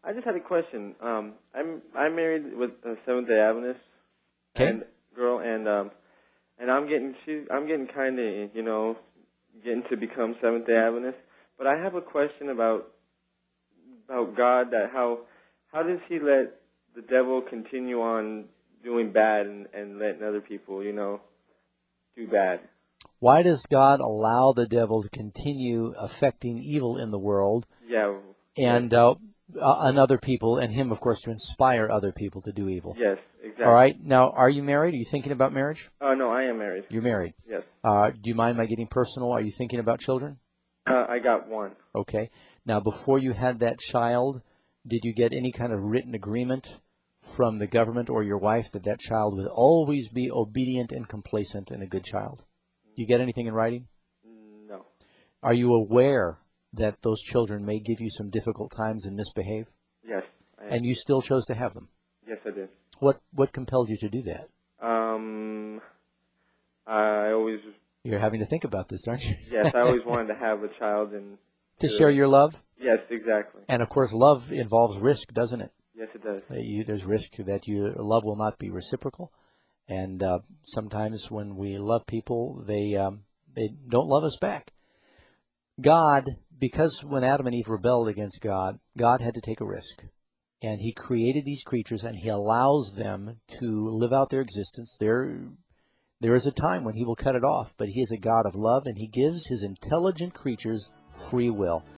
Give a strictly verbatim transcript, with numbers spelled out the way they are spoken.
I just had a question. Um, I'm I'm married with a Seventh Day Adventist Okay. and girl, and um, and I'm getting she I'm getting kind of you know getting to become Seventh Day Adventist. But I have a question about about God. That how how does He let the devil continue on doing bad and and letting other people you know do bad? Why does God allow the devil to continue affecting evil in the world Yeah. Yes. and uh, uh, on other people, and him, of course, to inspire other people to do evil? Yes. All Exactly. right. Now, are you married? Are you thinking about marriage? Oh no, I am married. You're married. Yes. Uh, do you mind my getting personal? Are you thinking about children? Uh, I got one. Okay. Now, before you had that child, did you get any kind of written agreement from the government or your wife that that child would always be obedient and complacent and a good child? Do you get anything in writing? No. Are you aware that those children may give you some difficult times and misbehave? Yes. I am. And you still chose to have them? Yes, I did. What what compelled you to do that? Um, I always, You're having to think about this, aren't you? yes, I always wanted to have a child and To share your love? yes, exactly. And of course, love involves risk, doesn't it? Yes, it does. That you, there's risk that your love will not be reciprocal. And uh, sometimes when we love people, they um, they don't love us back. God, because when Adam and Eve rebelled against God, God had to take a risk. And he created these creatures, and he allows them to live out their existence. There, there is a time when he will cut it off, but he is a God of love, and he gives his intelligent creatures free will.